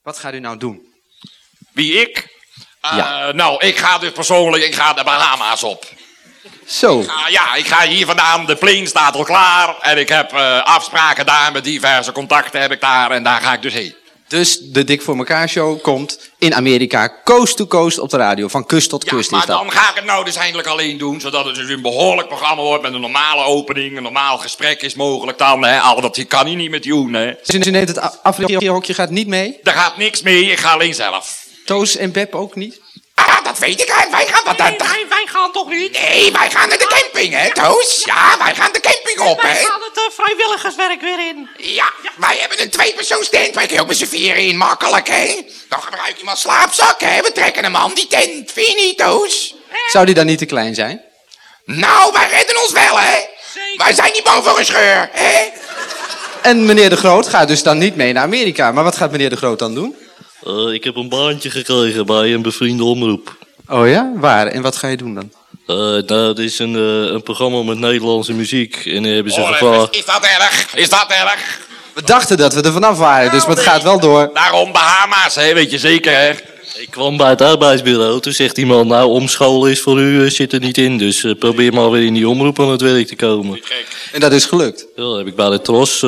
Wat gaat u nou doen? Wie, ik? Ja. Nou, ik ga dus persoonlijk de Bahama's op. Zo. Ik ga hier vandaan. De plane staat al klaar. En ik heb afspraken daar met diverse contacten heb ik daar. En daar ga ik dus heen. Dus de Dik voor elkaar show komt in Amerika coast to coast op de radio. Van kust tot kust maar is dat. dan ga ik het nou dus eindelijk alleen doen. Zodat het dus een behoorlijk programma wordt met een normale opening. Een normaal gesprek is mogelijk dan. Hè. Al dat kan je niet met Joen. Hè. Dus u neemt het afreagehokje gaat niet mee? Daar gaat niks mee. Ik ga alleen zelf. Toos en Beb ook niet? Dat weet ik. Wij gaan toch niet? Nee, wij gaan naar de camping, hè, Toos? Ja, wij gaan de camping op, hè? Wij gaan het vrijwilligerswerk weer in. Ja, wij hebben een 2-persoons tent. Wij kunnen ook met z'n vieren in, makkelijk, hè? Dan gebruik je maar slaapzak, hè? We trekken hem aan die tent. Vind je niet, Toos? Zou die dan niet te klein zijn? Nou, wij redden ons wel, hè? Zeker. Wij zijn niet bang voor een scheur, hè? En meneer De Groot gaat dus dan niet mee naar Amerika. Maar wat gaat meneer De Groot dan doen? Ik heb een baantje gekregen bij een bevriende omroep. Oh ja? Waar? En wat ga je doen dan? Nou, dat is een programma met Nederlandse muziek. En dan hebben ze gevraagd... Is dat erg? We dachten dat we er vanaf waren, dus het gaat wel door. Daarom Bahama's, hè? Weet je zeker, hè? Ik kwam bij het arbeidsbureau. Toen zegt iemand, nou, omscholen is voor u zit er niet in. Dus probeer maar weer in die omroep aan het werk te komen. En dat is gelukt. Ja, dan heb ik bij de Tros,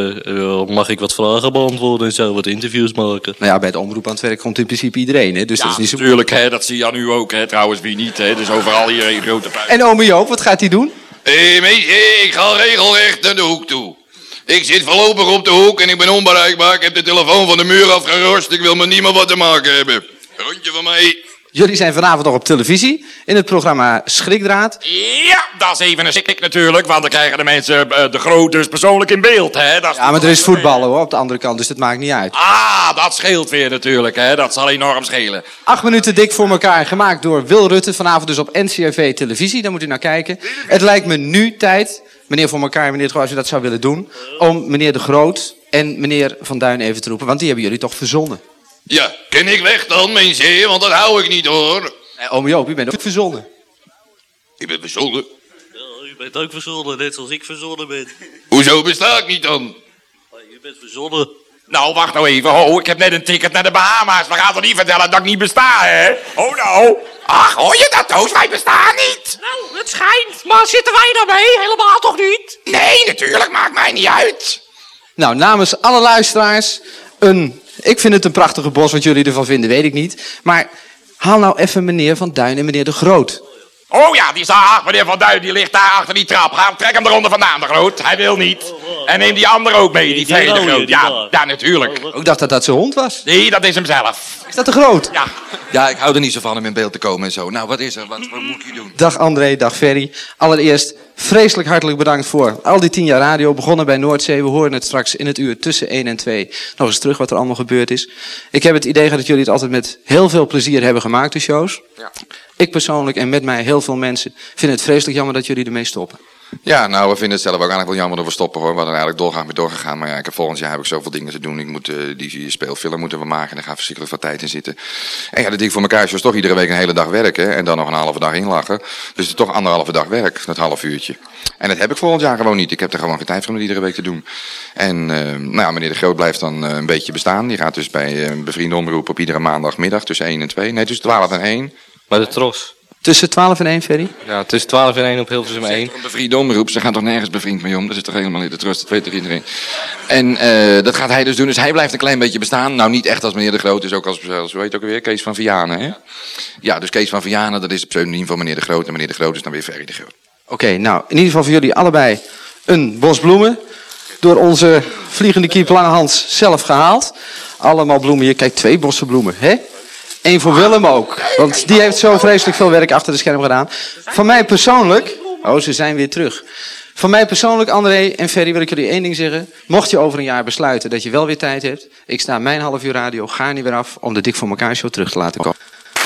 mag ik wat vragen beantwoorden en zo, wat interviews maken. Nou ja, bij het omroep aan het werk komt in principe iedereen, hè? Dus dat is niet zo... natuurlijk, hè? Dat zie je aan u ook, hè? Trouwens, wie niet, hè? Dus overal hier een grote puin. En ome Joop, wat gaat hij doen? Meisje, ik ga regelrecht naar de hoek toe. Ik zit voorlopig op de hoek en ik ben onbereikbaar. Ik heb de telefoon van de muur afgerost. Ik wil met niemand wat te maken hebben. Rondje van mij. Jullie zijn vanavond nog op televisie in het programma Schrikdraad. Ja, dat is even een schrik natuurlijk, want dan krijgen de mensen De Groot dus persoonlijk in beeld, hè? Dat is Ja, maar er is voetballen hoor, op de andere kant, dus dat maakt niet uit. dat scheelt weer natuurlijk, hè? Dat zal enorm schelen. 8 minuten dik voor elkaar, gemaakt door Wil Rutte. Vanavond dus op NCRV televisie, daar moet u naar kijken. Het lijkt me nu tijd, meneer voor elkaar, meneer De Groot, als u dat zou willen doen, om meneer De Groot en meneer Van Duin even te roepen, want die hebben jullie toch verzonnen. Ja, ken ik weg dan, mensen, want dat hou ik niet, hoor. Ome Joop, u bent ook verzonnen. Ik ben verzonnen. Ja, u bent ook verzonnen, net zoals ik verzonnen ben. Hoezo besta ik niet dan? U bent verzonnen. Nou, wacht nou even. Oh, ik heb net een ticket naar de Bahama's. We gaan toch niet vertellen dat ik niet besta, hè? Oh, nou. Ach, hoor je dat, Toos? Wij bestaan niet. Nou, het schijnt. Maar zitten wij daarmee? Helemaal toch niet? Nee, natuurlijk, maakt mij niet uit. Nou, namens alle luisteraars, ik vind het een prachtige bos, wat jullie ervan vinden, weet ik niet. Maar haal nou even meneer Van Duin en meneer De Groot. Oh ja, die staat, meneer Van Duin, die ligt daar achter die trap. Trek hem eronder vandaan, De Groot. Hij wil niet. En neem die andere ook mee, die Ferry De Groot. Ja, natuurlijk. Ik dacht dat dat zijn hond was. Nee, dat is hem zelf. Is dat De Groot? Ja. Ja, ik hou er niet zo van om in beeld te komen en zo. Nou, wat is er? Wat moet ik hier doen? Dag André, dag Ferry. Allereerst vreselijk hartelijk bedankt voor al die 10 jaar radio. Begonnen bij Noordzee. We horen het straks in het uur tussen 1 en 2 nog eens terug wat er allemaal gebeurd is. Ik heb het idee gehad dat jullie het altijd met heel veel plezier hebben gemaakt, de shows. Ja. Ik persoonlijk en met mij heel veel mensen vinden het vreselijk jammer dat jullie ermee stoppen. Ja, nou, we vinden het zelf ook eigenlijk wel jammer dat we stoppen, hoor. We hadden eigenlijk doorgaan mee doorgegaan. Maar ja, volgend jaar heb ik zoveel dingen te doen. Ik moet die speelfilm moeten we maken. Daar gaat verschrikkelijk wat tijd in zitten. En ja, de Dik voor elkaar is toch iedere week een hele dag werken. En dan nog een halve dag inlachen. Dus het is toch 1,5 dag werk, dat half uurtje. En dat heb ik volgend jaar gewoon niet. Ik heb er gewoon geen tijd voor om het iedere week te doen. En nou ja, meneer De Groot blijft dan een beetje bestaan. Die gaat dus bij een bevriende omroep op iedere maandagmiddag tussen 1 en 2. Nee, tussen 12 en 1. Bij de Tros. Tussen 12 en 1, Ferry? Ja, tussen 12 en 1 op Hilversum 1. Een bevriende omroep, ze gaan toch nergens bevriend mee om. Dat is toch helemaal niet de trust, dat weet toch iedereen. En dat gaat hij dus doen, dus hij blijft een klein beetje bestaan. Nou, niet echt als meneer De Groot, dus ook als hoe heet het ook alweer, Kees van Vianen, hè? Ja, dus Kees van Vianen, dat is het pseudoniem van meneer De Groot. En meneer De Groot is dan weer Ferry De Groot. Oké, nou, in ieder geval voor jullie allebei een bos bloemen. Door onze vliegende kiep Lange Hans zelf gehaald. Allemaal bloemen hier, kijk, 2 bossen bloemen, hè? Eén voor Willem ook, want die heeft zo vreselijk veel werk achter de scherm gedaan. Van mij persoonlijk... Oh, ze zijn weer terug. Van mij persoonlijk, André en Ferry, wil ik jullie 1 ding zeggen. Mocht je over een jaar besluiten dat je wel weer tijd hebt, ik sta mijn half uur radio gaar niet weer af om de Dik voor elkaar show terug te laten komen.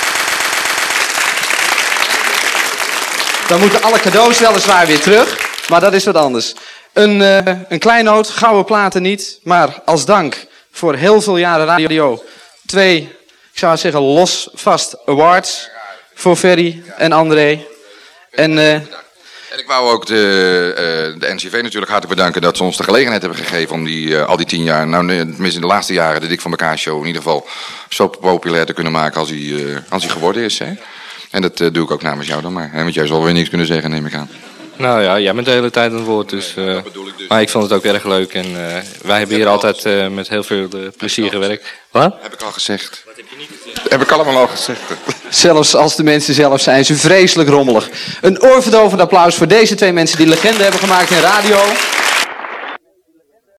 Dan moeten alle cadeaus weliswaar weer terug, maar dat is wat anders. Een kleinoot, gouden platen niet, maar als dank voor heel veel jaren radio 2... Ik zou zeggen los vast awards voor Ferry en André. En En ik wou ook de NCV natuurlijk hartelijk bedanken dat ze ons de gelegenheid hebben gegeven om al die 10 jaar, nou tenminste in de laatste jaren, de Dik voor elkaar show in ieder geval zo populair te kunnen maken als hij geworden is. Hè? En dat doe ik ook namens jou dan maar. Want jij zal weer niks kunnen zeggen, neem ik aan. Nou ja, jij bent de hele tijd aan het woord, dus... Maar ik vond het ook erg leuk en wij hebben hier altijd met heel veel plezier gewerkt. Wat? Heb ik al gezegd. Wat heb je niet gezegd? Heb ik allemaal al gezegd. Zelfs als de mensen zelf zijn ze vreselijk rommelig. Een oorverdovend applaus voor deze 2 mensen die legende hebben gemaakt in radio.